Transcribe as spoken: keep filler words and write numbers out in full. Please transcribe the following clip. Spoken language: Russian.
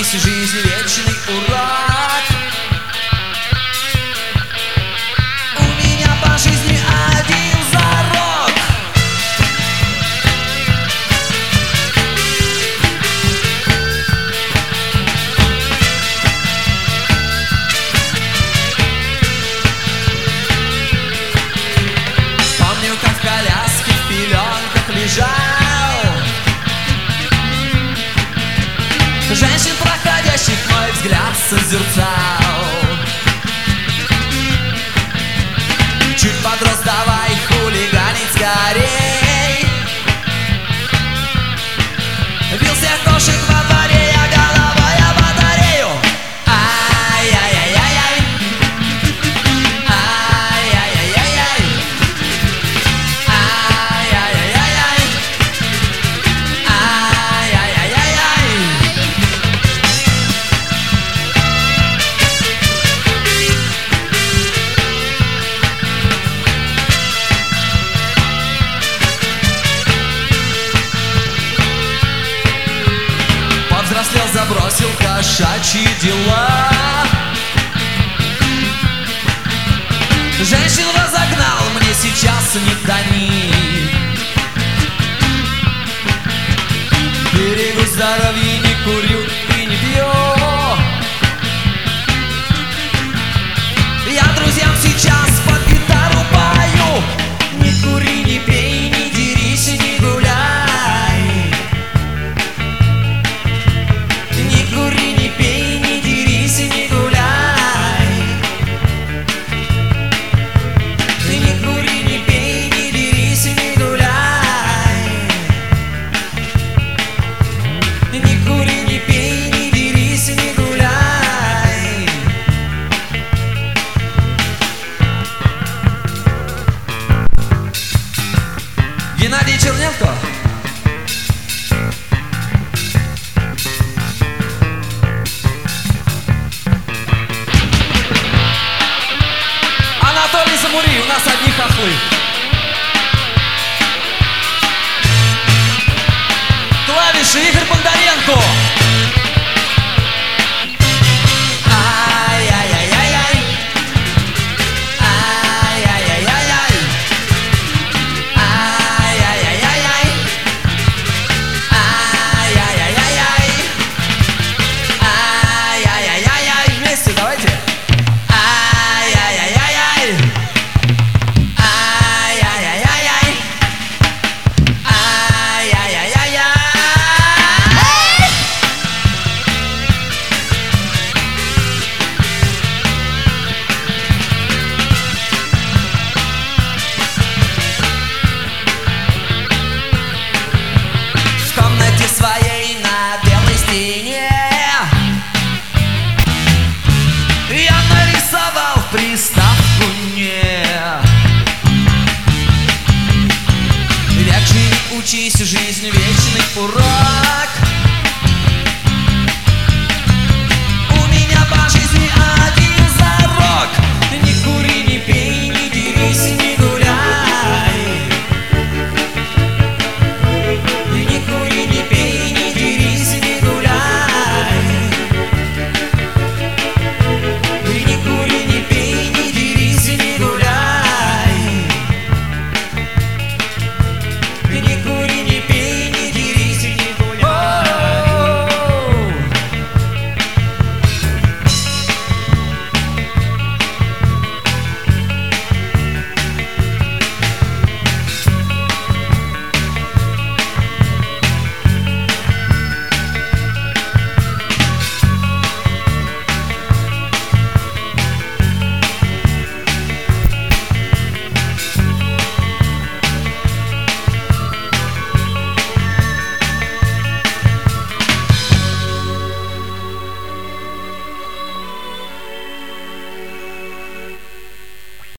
Здесь жизнь вечный урок. У меня по жизни один зарок. Помню, как в коляске в пеленках лежал, женщин, проходящих, мой взгляд созерцал. Чуть подрос, давай хулиганить скорей. Бил всех кошек во дворе, я головой об батарею. Ай-яй-яй-яй-яй, ай-яй-яй-яй-яй, ай-яй-яй-яй-яй, ай-яй-яй-яй-яй. Повзрослел, забросил кошачьи дела, женщин разогнал, мне сейчас не до них. Берегу здоровья, не курю и не пью. Я друзьям сейчас под гитару пою. Не кури, не пей, не дерись и не гуляй. Не кури, не пей, не дерись и не гуляй. Не кури, не пей, не дерись и не гуляй. Не кури, не пей, не дерись и не гуляй. Геннадий Черненко. Анатолий Замури, у нас одни хохлы. Клавиши Игорь Бондаренко.